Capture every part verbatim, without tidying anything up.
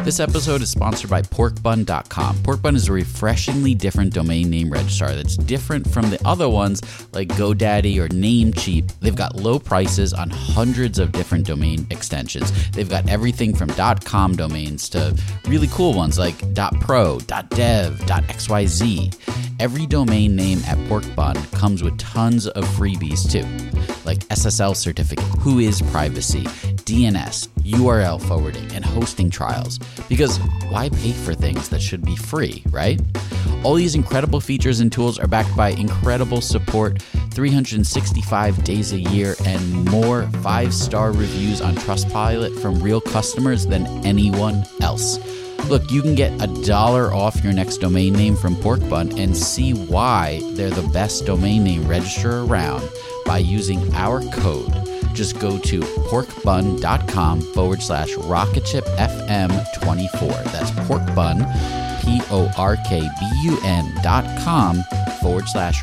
This episode is sponsored by pork bun dot com. Pork Bun is a refreshingly different domain name registrar that's different from the other ones like GoDaddy or Namecheap. They've got low prices on hundreds of different domain extensions. They've got everything from .com domains to really cool ones like .pro, .dev, .xyz. Every domain name at Porkbun comes with tons of freebies too, like S S L certificate, Whois privacy, D N S, U R L forwarding, and hosting trials. Because why pay for things that should be free, right? All these incredible features and tools are backed by incredible support, three hundred sixty-five days a year, and more five-star reviews on Trustpilot from real customers than anyone else. Look, you can get a dollar off your next domain name from Porkbun and see why they're the best domain name registrar around by using our code. Just go to porkbun.com forward slash rocketshipfm24. That's porkbun, P O R K B U N dot com forward slash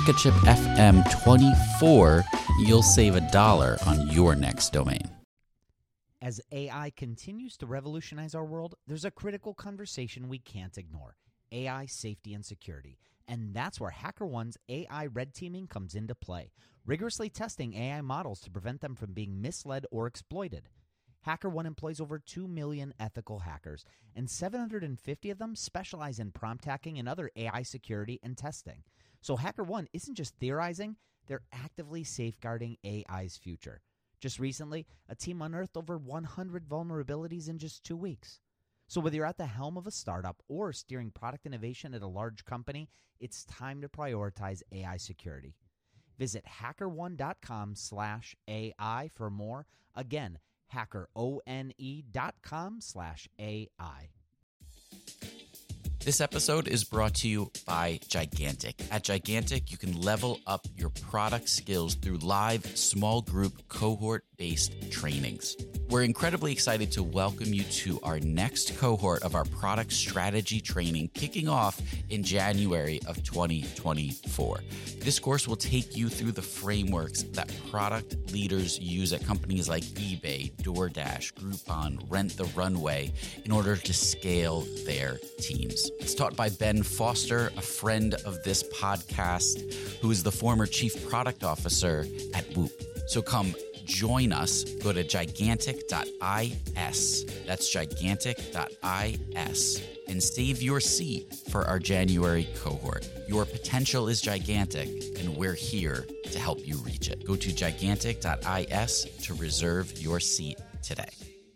rocketshipfm24. You'll save a dollar on your next domain. As A I continues to revolutionize our world, there's a critical conversation we can't ignore: A I safety and security. And that's where HackerOne's A I red teaming comes into play, rigorously testing A I models to prevent them from being misled or exploited. HackerOne employs over two million ethical hackers, and seven hundred fifty of them specialize in prompt hacking and other A I security and testing. So HackerOne isn't just theorizing, they're actively safeguarding A I's future. Just recently, a team unearthed over one hundred vulnerabilities in just two weeks. So whether you're at the helm of a startup or steering product innovation at a large company, it's time to prioritize A I security. Visit hackerone.com slash AI for more. Again, hackerone.com slash AI. This episode is brought to you by Gigantic. At Gigantic, you can level up your product skills through live, small group, cohort-based trainings. We're incredibly excited to welcome you to our next cohort of our product strategy training, kicking off in January of twenty twenty-four. This course will take you through the frameworks that product leaders use at companies like eBay, DoorDash, Groupon, Rent the Runway in order to scale their teams. It's taught by Ben Foster, a friend of this podcast, who is the former chief product officer at Whoop. So come join us. Go to gigantic dot is. That's gigantic dot is and save your seat for our January cohort. Your potential is gigantic, and we're here to help you reach it. Go to gigantic dot is to reserve your seat today.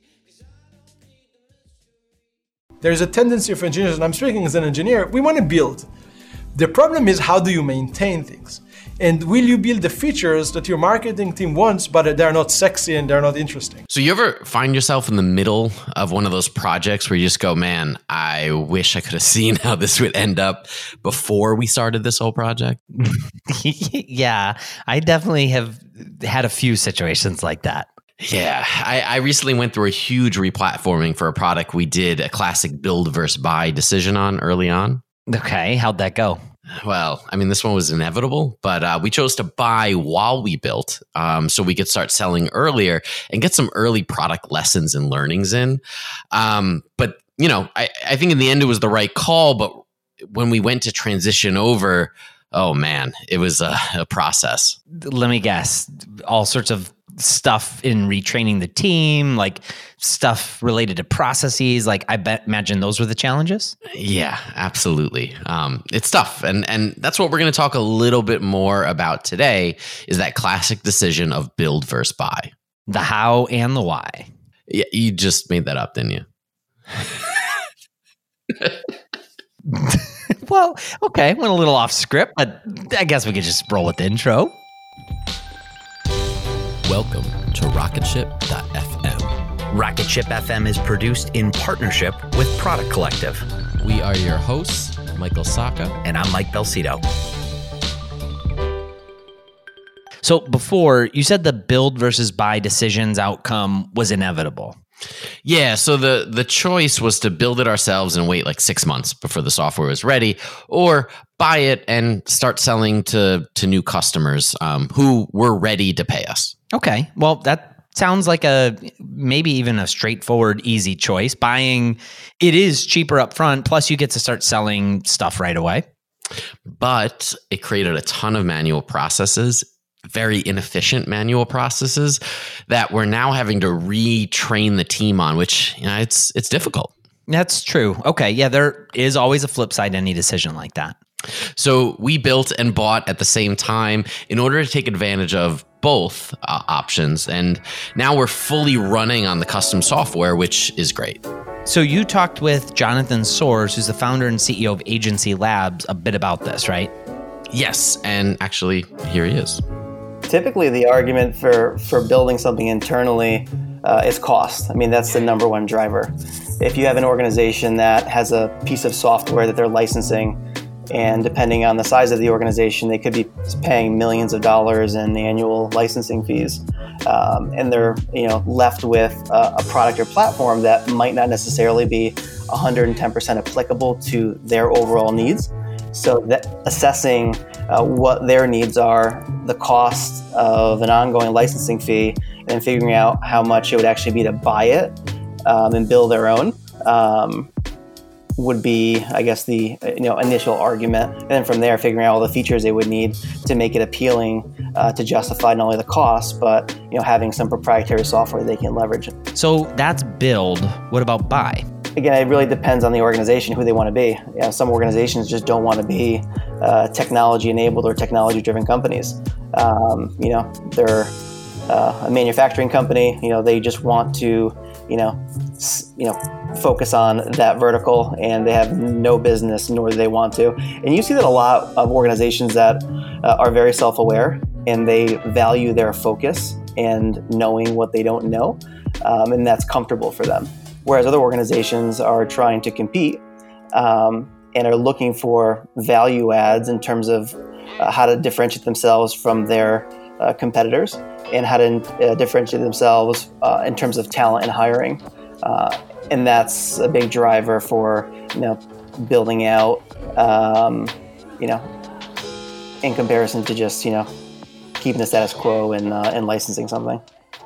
There's a tendency of engineers, and I'm speaking as an engineer, we want to build. The problem is, how do you maintain things? And will you build the features that your marketing team wants, but they're not sexy and they're not interesting? So you ever find yourself in the middle of one of those projects where you just go, man, I wish I could have seen how this would end up before we started this whole project? Yeah, I definitely have had a few situations like that. Yeah, I, I recently went through a huge replatforming for a product we did a classic build versus buy decision on early on. Okay, how'd that go? Well, I mean, this one was inevitable, but uh, we chose to buy while we built um, so we could start selling earlier and get some early product lessons and learnings in. Um, but, you know, I, I think in the end it was the right call. But when we went to transition over, oh, man, it was a, a process. Let me guess. All sorts of stuff in retraining the team, like stuff related to processes. Like I bet, imagine those were the challenges. Yeah, absolutely. Um, it's tough. And, and that's what we're going to talk a little bit more about today is that classic decision of build versus buy. The how and the why. Yeah, you just made that up, didn't you? Well, okay. Went a little off script, but I guess we could just roll with the intro. Welcome to rocketship dot f m. Rocketship F M is produced in partnership with Product Collective. We are your hosts, Michael Sacca. And I'm Mike Belsito. So before, you said the build versus buy decisions outcome was inevitable. Yeah, so the the choice was to build it ourselves and wait like six months before the software was ready, or buy it and start selling to to new customers um, who were ready to pay us. Okay, well, that sounds like a maybe even a straightforward, easy choice. Buying, it is cheaper up front, plus you get to start selling stuff right away. But it created a ton of manual processes, very inefficient manual processes that we're now having to retrain the team on, which, you know, it's it's difficult. That's true. Okay. Yeah, there is always a flip side to any decision like that. So we built and bought at the same time in order to take advantage of both uh, options. And now we're fully running on the custom software, which is great. So you talked with Jonathan Soares, who's the founder and C E O of Agency Labs, a bit about this, right? Yes. And actually, here he is. Typically, the argument for, for building something internally uh, is cost. I mean, that's the number one driver. If you have an organization that has a piece of software that they're licensing, and depending on the size of the organization, they could be paying millions of dollars in annual licensing fees. Um, and they're you know left with a, a product or platform that might not necessarily be one hundred ten percent applicable to their overall needs. So that assessing uh, what their needs are, the cost of an ongoing licensing fee, and figuring out how much it would actually be to buy it um, and build their own. Um, would be, I guess, the you know initial argument, and then from there, figuring out all the features they would need to make it appealing uh, to justify not only the cost, but you know having some proprietary software they can leverage. So that's build. What about buy? Again, it really depends on the organization, who they want to be. You know, some organizations just don't want to be uh, technology-enabled or technology-driven companies. Um, you know, they're uh, a manufacturing company. You know, they just want to, you know, s- you know. focus on that vertical, and they have no business, nor do they want to. And you see that a lot of organizations that uh, are very self-aware, and they value their focus and knowing what they don't know, um, and that's comfortable for them. Whereas other organizations are trying to compete um, and are looking for value adds in terms of uh, how to differentiate themselves from their uh, competitors, and how to uh, differentiate themselves uh, in terms of talent and hiring. Uh, And that's a big driver for, you know, building out, um, you know, in comparison to just, you know, keeping the status quo and, uh, and licensing something.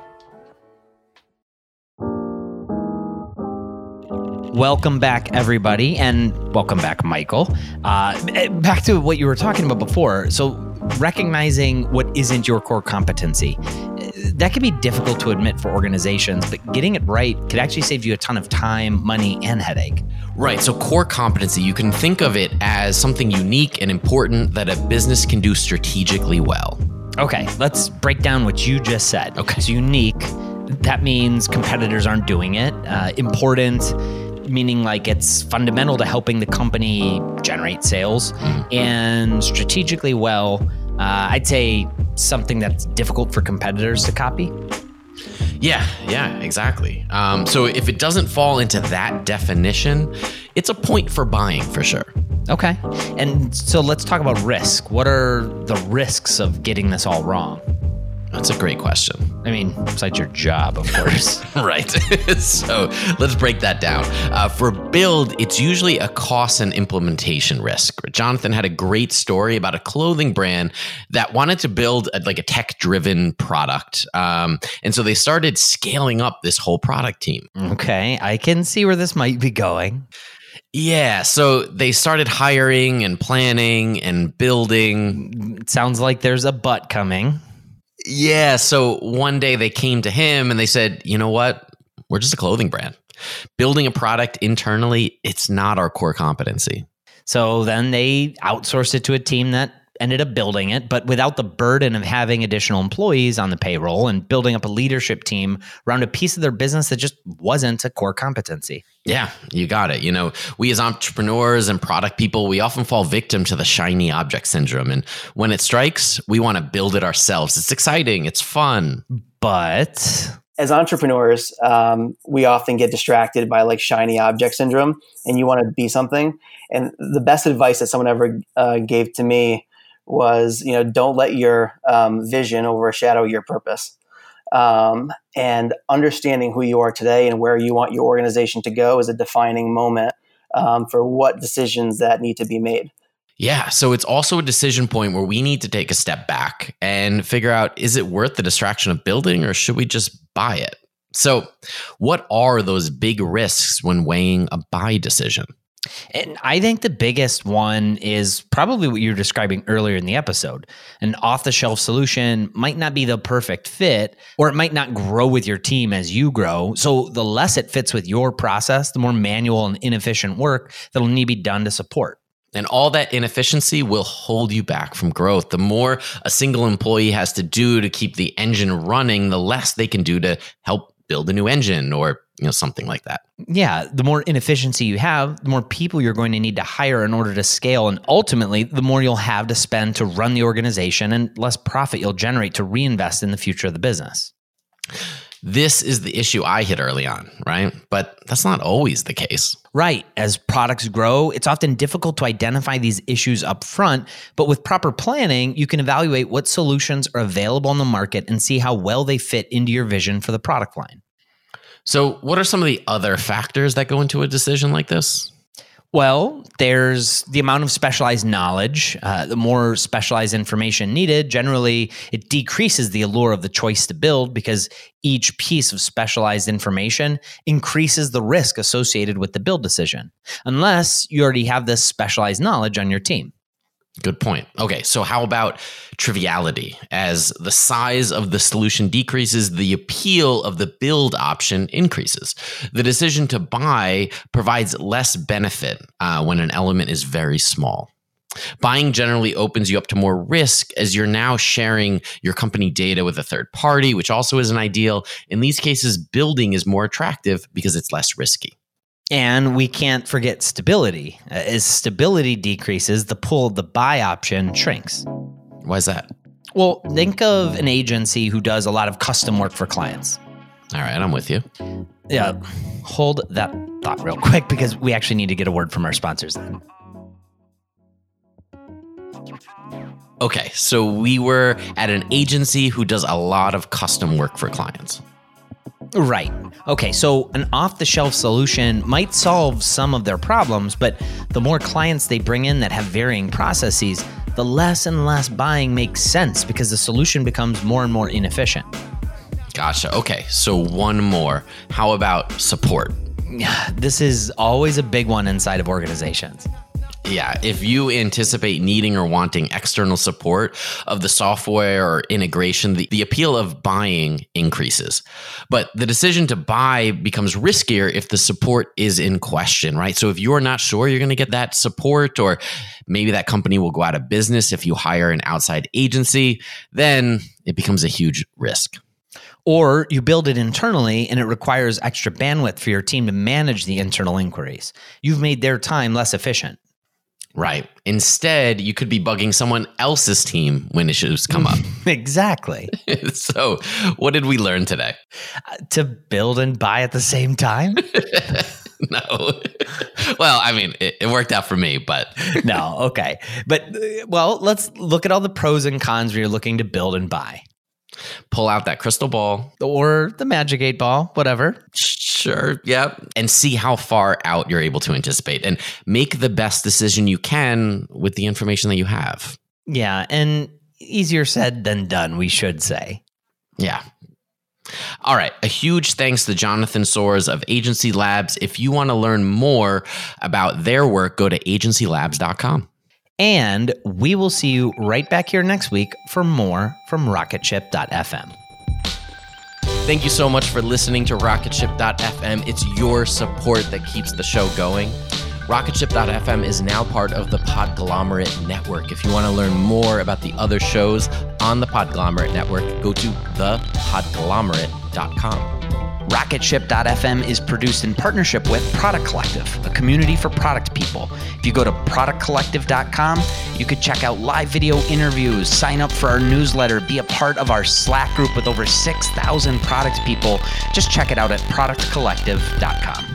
Welcome back, everybody, and welcome back, Michael. Uh, back to what you were talking about before. So recognizing what isn't your core competency. That can be difficult to admit for organizations, but getting it right could actually save you a ton of time, money, and headache. Right. So core competency, you can think of it as something unique and important that a business can do strategically well. Okay, let's break down what you just said. Okay. It's unique. That means competitors aren't doing it. Uh, important, meaning like it's fundamental to helping the company generate sales. Mm-hmm. And strategically well, uh, I'd say something that's difficult for competitors to copy. Yeah, yeah, exactly. Um, so if it doesn't fall into that definition, it's a point for buying for sure. Okay. And so let's talk about risk. What are the risks of getting this all wrong? That's a great question. I mean, besides your job, of course. Right. So let's break that down. Uh, for build, it's usually a cost and implementation risk. Jonathan had a great story about a clothing brand that wanted to build a, like a tech-driven product. Um, and so they started scaling up this whole product team. Okay. I can see where this might be going. Yeah. So they started hiring and planning and building. It sounds like there's a but coming. Yeah. So one day they came to him and they said, you know what? We're just a clothing brand. Building a product internally, it's not our core competency. So then they outsourced it to a team that ended up building it, but without the burden of having additional employees on the payroll and building up a leadership team around a piece of their business that just wasn't a core competency. Yeah, you got it. You know, we as entrepreneurs and product people, we often fall victim to the shiny object syndrome. And when it strikes, we want to build it ourselves. It's exciting. It's fun. But as entrepreneurs, um, we often get distracted by like shiny object syndrome, and you want to be something. And the best advice that someone ever uh, gave to me was, you know, don't let your um, vision overshadow your purpose. Um, and understanding who you are today and where you want your organization to go is a defining moment um, for what decisions that need to be made. Yeah, so it's also a decision point where we need to take a step back and figure out, is it worth the distraction of building or should we just buy it? So what are those big risks when weighing a buy decision? And I think the biggest one is probably what you were describing earlier in the episode. An off-the-shelf solution might not be the perfect fit, or it might not grow with your team as you grow. So the less it fits with your process, the more manual and inefficient work that'll need to be done to support. And all that inefficiency will hold you back from growth. The more a single employee has to do to keep the engine running, the less they can do to help build a new engine or, you know, something like that. Yeah, the more inefficiency you have, the more people you're going to need to hire in order to scale. And ultimately, the more you'll have to spend to run the organization and less profit you'll generate to reinvest in the future of the business. This is the issue I hit early on, right? But that's not always the case. Right. As products grow, it's often difficult to identify these issues up front, but with proper planning, you can evaluate what solutions are available on the market and see how well they fit into your vision for the product line. So what are some of the other factors that go into a decision like this? Well, there's the amount of specialized knowledge. Uh, the more specialized information needed, generally, it decreases the allure of the choice to build because each piece of specialized information increases the risk associated with the build decision, unless you already have this specialized knowledge on your team. Good point. Okay, so how about triviality? As the size of the solution decreases, the appeal of the build option increases. The decision to buy provides less benefit uh, when an element is very small. Buying generally opens you up to more risk as you're now sharing your company data with a third party, which also isn't ideal. In these cases, building is more attractive because it's less risky. And we can't forget stability. As stability decreases, the pull of the buy option shrinks. Why is that? Well, think of an agency who does a lot of custom work for clients. All right, I'm with you. Yeah, hold that thought real quick because we actually need to get a word from our sponsors then. Okay, so we were at an agency who does a lot of custom work for clients. Right. Okay, so an off-the-shelf solution might solve some of their problems, but the more clients they bring in that have varying processes, the less and less buying makes sense because the solution becomes more and more inefficient. Gotcha. Okay, so one more. How about support? This is always a big one inside of organizations. Yeah, if you anticipate needing or wanting external support of the software or integration, the, the appeal of buying increases. But the decision to buy becomes riskier if the support is in question, right? So if you're not sure you're going to get that support, or maybe that company will go out of business if you hire an outside agency, then it becomes a huge risk. Or you build it internally and it requires extra bandwidth for your team to manage the internal inquiries. You've made their time less efficient. Right. Instead, you could be bugging someone else's team when issues come up. Exactly. So what did we learn today? Uh, to build and buy at the same time? No. Well, I mean, it, it worked out for me, but. No, okay. But, uh, well, let's look at all the pros and cons when you're looking to build and buy. Pull out that crystal ball. Or the magic eight ball, whatever. Sure, yeah. And see how far out you're able to anticipate and make the best decision you can with the information that you have. Yeah, and easier said than done, we should say. Yeah. All right. A huge thanks to Jonathan Soares of Agency Labs. If you want to learn more about their work, go to agency labs dot com. And we will see you right back here next week for more from rocket ship dot f m. Thank you so much for listening to rocket ship dot f m. It's your support that keeps the show going. rocket ship dot f m is now part of the Podglomerate Network. If you want to learn more about the other shows on the Podglomerate Network, go to the podglomerate dot com. rocket ship dot f m is produced in partnership with Product Collective, a community for product people. If you go to product collective dot com, you could check out live video interviews, sign up for our newsletter, be a part of our Slack group with over six thousand product people. Just check it out at product collective dot com.